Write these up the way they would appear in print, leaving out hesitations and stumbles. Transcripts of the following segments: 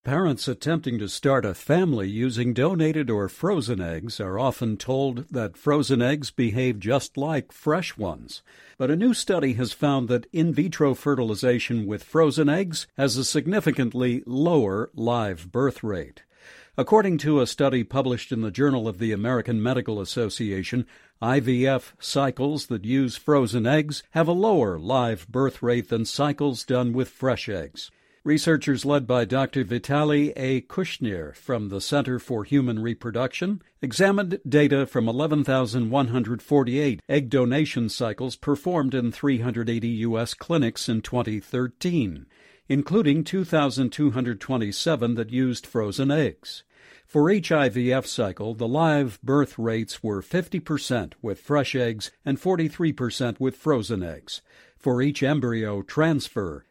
Parents attempting to start a family using donated or frozen eggs are often told that frozen eggs behave just like fresh ones. But a new study has found that in vitro fertilization with frozen eggs has a significantly lower live birth rate. According to a study published in the Journal of the American Medical Association, IVF cycles that use frozen eggs have a lower live birth rate than cycles done with fresh eggs. Researchers led by Dr. Vitaly A. Kushnir from the Center for Human Reproduction examined data from 11,148 egg donation cycles performed in 380 U.S. clinics in 2013, including 2,227 that used frozen eggs. For each IVF cycle, the live birth rates were 50% with fresh eggs and 43% with frozen eggs. For each embryo transfer,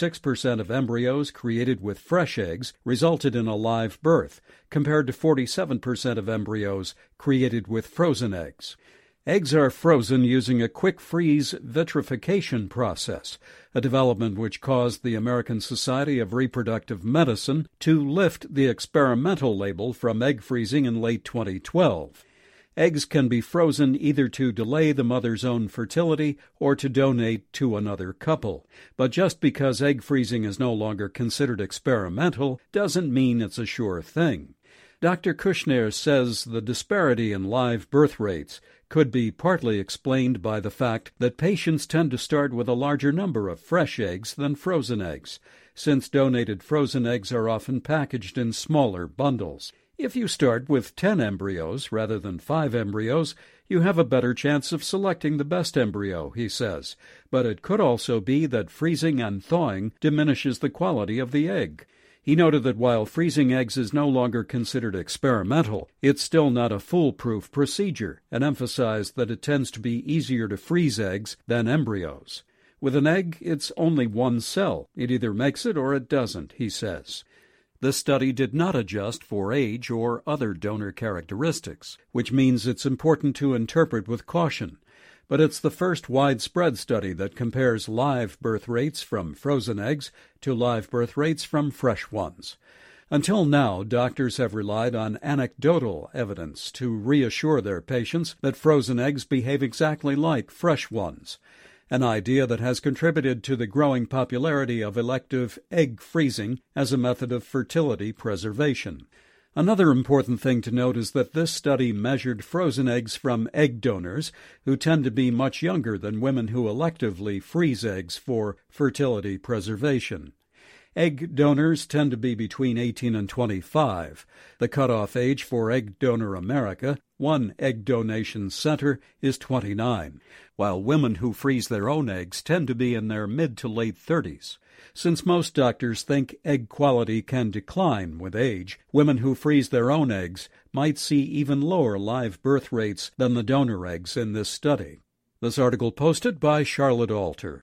56% of embryos created with fresh eggs resulted in a live birth, compared to 47% of embryos created with frozen eggs. Eggs are frozen using a quick-freeze vitrification process, a development which caused the American Society of Reproductive Medicine to lift the experimental label from egg freezing in late 2012. Eggs can be frozen either to delay the mother's own fertility or to donate to another couple. But just because egg freezing is no longer considered experimental doesn't mean it's a sure thing. Dr. Kushnir says the disparity in live birth rates could be partly explained by the fact that patients tend to start with a larger number of fresh eggs than frozen eggs, since donated frozen eggs are often packaged in smaller bundles. If you start with 10 embryos rather than 5 embryos, you have a better chance of selecting the best embryo, he says. But it could also be that freezing and thawing diminishes the quality of the egg. He noted that while freezing eggs is no longer considered experimental, it's still not a foolproof procedure, and emphasized that it tends to be easier to freeze eggs than embryos. With an egg, it's only one cell. It either makes it or it doesn't, he says. The study did not adjust for age or other donor characteristics, which means it's important to interpret with caution. But it's the first widespread study that compares live birth rates from frozen eggs to live birth rates from fresh ones. Until now, doctors have relied on anecdotal evidence to reassure their patients that frozen eggs behave exactly like fresh ones, an idea that has contributed to the growing popularity of elective egg freezing as a method of fertility preservation. Another important thing to note is that this study measured frozen eggs from egg donors who tend to be much younger than women who electively freeze eggs for fertility preservation. Egg donors tend to be between 18 and 25. The cutoff age for Egg Donor America, one egg donation center, is 29, while women who freeze their own eggs tend to be in their mid to late 30s. Since most doctors think egg quality can decline with age, women who freeze their own eggs might see even lower live birth rates than the donor eggs in this study. This article posted by Charlotte Alter.